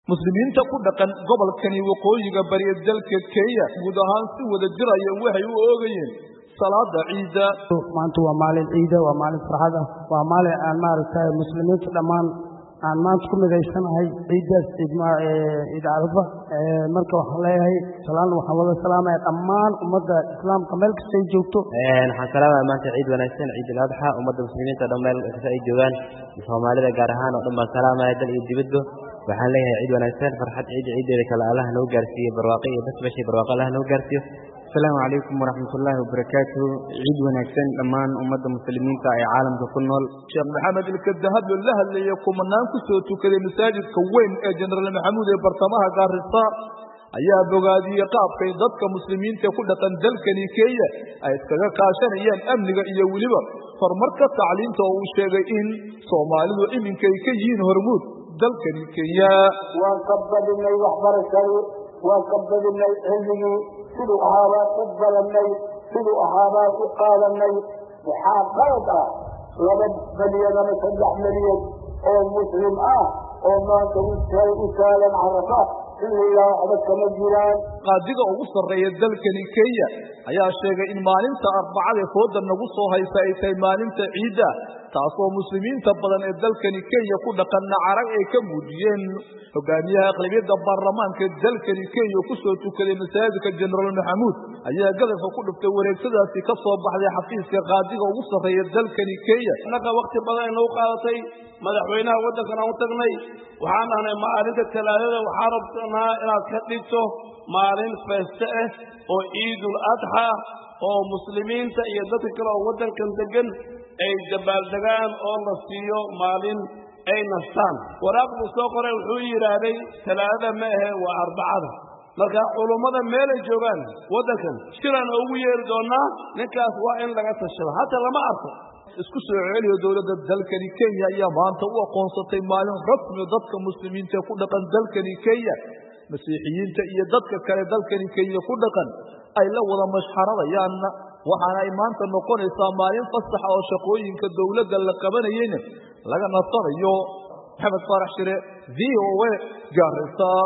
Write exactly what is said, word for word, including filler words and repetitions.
muslimiinta ku dhaqan gobolkani waqooyiga bari ee dalka Kenya guud ahaan si wada jiraya waxay u oogayeen salaada ciida maanta waa maalin ciida waa maalin farxad ah waa maalin aan maaragtay muslimiinta dhamaan aan maanta ku midaysanahay ciidaas ciid Arafa marka waxaan leeyahay salaam waxaan wada salaamay dhammaan ummadda islaamka meel kasta ay joogto een waxaan salaamay maanta ciid wanaagsan ciid al-adha ummadda muslimiinta dhammaan kasta ay joogaan Soomaalida gaar ahaan oo dhammaan salaamay dal iyo dibadda waxaan leeyahay ciid wanaagsan farxad ciid ciideeda kala Allah noo gaarsiiyo barwaaqo iyo basbashi barwaaqo Allah noo gaarsiiyo السلام عليكم ورحمة الله وبركاته عيد ونكسن أمان أمد المسلمين في عالم كنول شيخ محمد الكذهب الله اللي يقوم النام كسوتو كذا مساجد كوين جنرال محمود برطمها قارصة أيها بغادي يقاب كي ضدك مسلمين تقول تندل كنيكية أي كذا كاشان أيام أمن إيا ولبا فرمركة تعليم توشيغين صومالي وإمن كيكيين هرمود دل كنيكية وانقبض من الوحبر الشريف وانقبض من العلمي سلو أهابا قبل النيل سلو أهابا قال النيل محاقرة لمن مليون مسلح مليون أو مسلم آه أو ما تنسل إسالا عرفات إلا إلا أبدك مجيران قادقة أغسر ريال ذلك نيكية أيها الشيخ إن مالنت أربعة فود النغصة هاي سايتي مالنت عيدة تعصوا مسلمين تبضا ذلك نيكية كنا قلنا عرق كموديين hogaamiyaha aqlabiyada baarlamaanka dalkani Kenya ku soo tukaday masaajidka General Maxamuud ayaa gadafka ku dhuftay wareegtadaasi ka soo baxday xafiiska qaadiga ugu sareeya dalkani Kenya naga waqti badan inuu qaadatay madaxweynaha waddanka u tagnay waxaan ahnay maalinta talaadada waxaan rabnaa inaad ka dhigto maalin feeste ah oo Ciidul Adha oo muslimiinta iyo dadka kale oo waddankan degan ay dabaaldegaan oo la siiyo maalin ay nastaan waraaqdu soo qoray wuxuu yiraahday talaada ma aha waa arbacada marka culimada meel ay joogaan wadankan shiran ugu yeeri doonaa ninkaas waa in laga tashado hatta lama arko isku soo celiyo dawladda dalkani Kenya ayaa maanta u aqoonsatay maalin rasmi dadka muslimiinta ku dhaqan dalkani Kenya masiixiyiinta iyo dadka kale dalkani Kenya ku dhaqan ay la wada mashxaradayaan waxaana ay maanta noqonaysaa maalin fasax oo shaqooyinka dawladda la qabanayeen laga nasanayo Maxamed Farax Shire V O A Garissa.